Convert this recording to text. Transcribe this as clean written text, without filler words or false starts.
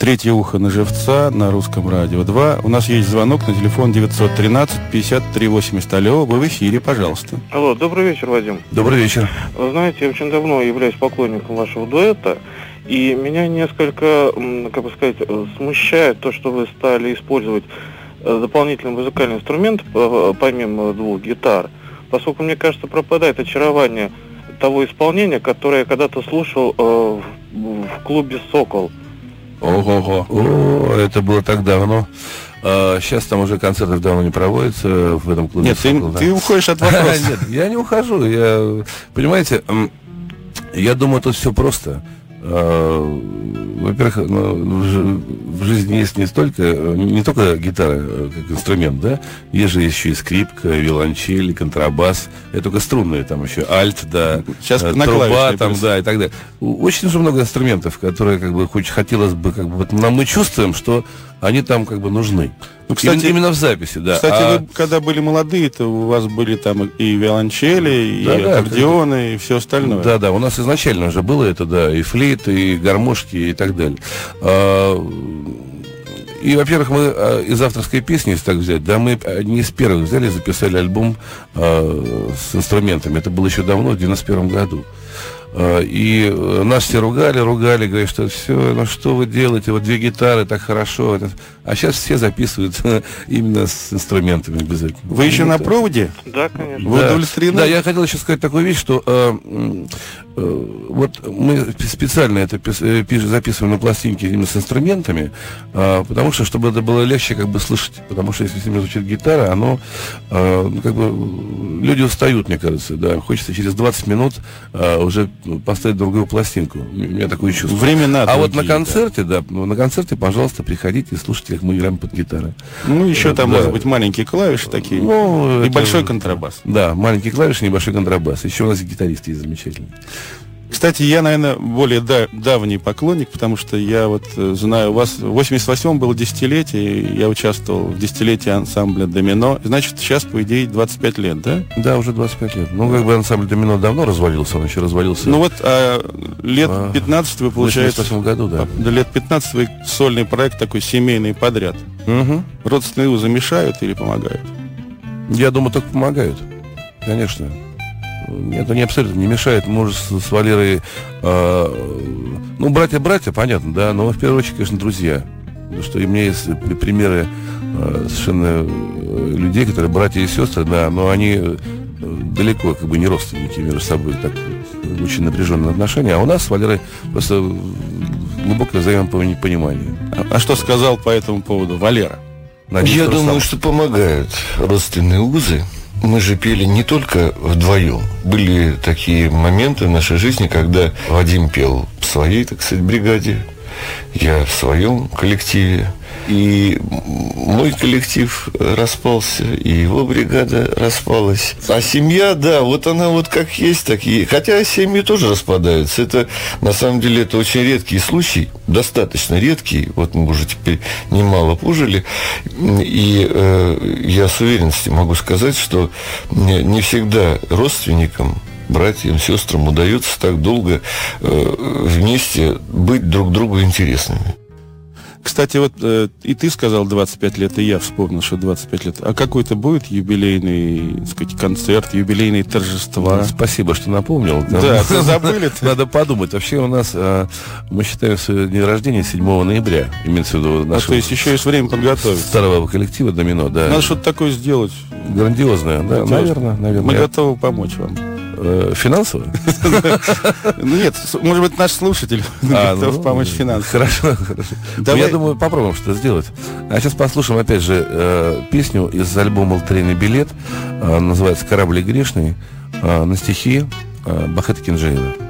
Третье ухо на живца на Русском радио 2. У нас есть звонок на телефон 913-53-80. Алло, вы в эфире, пожалуйста. Алло, добрый вечер, Вадим. Добрый вечер. Вы знаете, я очень давно являюсь поклонником вашего дуэта, и меня несколько, как бы сказать, смущает то, что вы стали использовать дополнительный музыкальный инструмент, помимо двух гитар, поскольку, мне кажется, пропадает очарование того исполнения, которое я когда-то слушал в клубе «Сокол». Ого-го. О, это было так давно. Сейчас там уже концертов давно не проводятся в этом клубе. Нет, ты уходишь от вопроса. Нет, я не ухожу. Понимаете, я думаю, тут все просто. Во-первых, в жизни есть не только гитара как инструмент, да, есть же еще и скрипка, виолончель, контрабас, это только струнные, там еще альт, да, сейчас труба, там, да, и так далее. Очень же много инструментов, которые, как бы, хотелось бы, как бы, но мы чувствуем, что они там, как бы, нужны. Ну, кстати, именно в записи, да. Кстати, вы, когда были молодые, то у вас были там и виолончели, и аккордеоны, и все остальное. Да, у нас изначально уже было это, да, и флейты, и гармошки, и так далее. И, во-первых, мы из авторской песни, если так взять, да, мы не из первых взяли, записали альбом с инструментами. Это было еще давно, в 91 году. И нас все ругали, говорят, что все, ну что вы делаете, вот две гитары, так хорошо. А сейчас все записывают именно с инструментами обязательно. Вы еще на проводе? Да, конечно. Вы удовлетворены? Да, я хотел еще сказать такую вещь, что вот мы специально это записываем на пластинке именно с инструментами, потому что, чтобы это было легче как бы слышать. Потому что если с ними звучит гитара, оно как бы люди устают, мне кажется, да. Хочется через 20 минут уже поставить другую пластинку. У меня такое чувство. Время надо. А вот на концерте, да, на концерте, пожалуйста, приходите и слушайте, как мы играем под гитарой. Ну, еще там, может быть, маленькие клавиши такие. Ну, и большой контрабас. Да, маленькие клавиши, небольшой контрабас. Еще у нас и гитарист есть замечательный. Кстати, я, наверное, более давний поклонник, потому что я вот знаю, у вас в 88-м было десятилетие, я участвовал в десятилетии ансамбля «Домино». Значит, сейчас, по идее, 25 лет, да? Да, уже 25 лет. Ну, как бы ансамбль «Домино» давно развалился, он еще развалился. Ну вот, лет 15 вы, получается... В 88 году, да. До лет 15 вы сольный проект такой семейный подряд. Угу. Родственные узы мешают или помогают? Я думаю, только помогают. Конечно. Это не абсолютно не мешает. Мы уже с Валерой, ну, братья, понятно, да, но в первую очередь, конечно, друзья. Потому что у меня есть примеры совершенно людей, которые братья и сестры, да, но они далеко, как бы, не родственники между собой, так, очень напряженные отношения. А у нас с Валерой просто глубокое взаимопонимание. А что сказал по этому поводу Валера? Я думаю, что помогают родственные узы. Мы же пели не только вдвоем. Были такие моменты в нашей жизни, когда Вадим пел в своей, так сказать, бригаде, я в своем коллективе. И мой коллектив распался, и его бригада распалась. А семья, да, вот она вот как есть, так и... Хотя семьи тоже распадаются. Это, на самом деле, это очень редкий случай, достаточно редкий. Вот мы уже теперь немало пожили. И я с уверенностью могу сказать, что не всегда родственникам, братьям, сестрам удается так долго вместе быть друг другу интересными. Кстати, вот и ты сказал 25 лет, и я вспомнил, что 25 лет. А какой-то будет юбилейный, так сказать, концерт, юбилейные торжества? Спасибо, что напомнил. Да, забыли. Надо подумать. Вообще у нас, мы считаем свой день рождения 7 ноября. Имеется в виду то есть еще есть время подготовить. Старого коллектива «Домино», да. Надо что-то такое сделать. Грандиозное, да, наверное. Мы готовы помочь вам. Финансово? Ну нет, может быть, наш слушатель готов помочь финансово. Хорошо. Я думаю, попробуем что-то сделать. А сейчас послушаем, опять же, песню из альбома «Лотерейный билет». Называется «Корабль грешный», на стихи Бахета Кинжеева.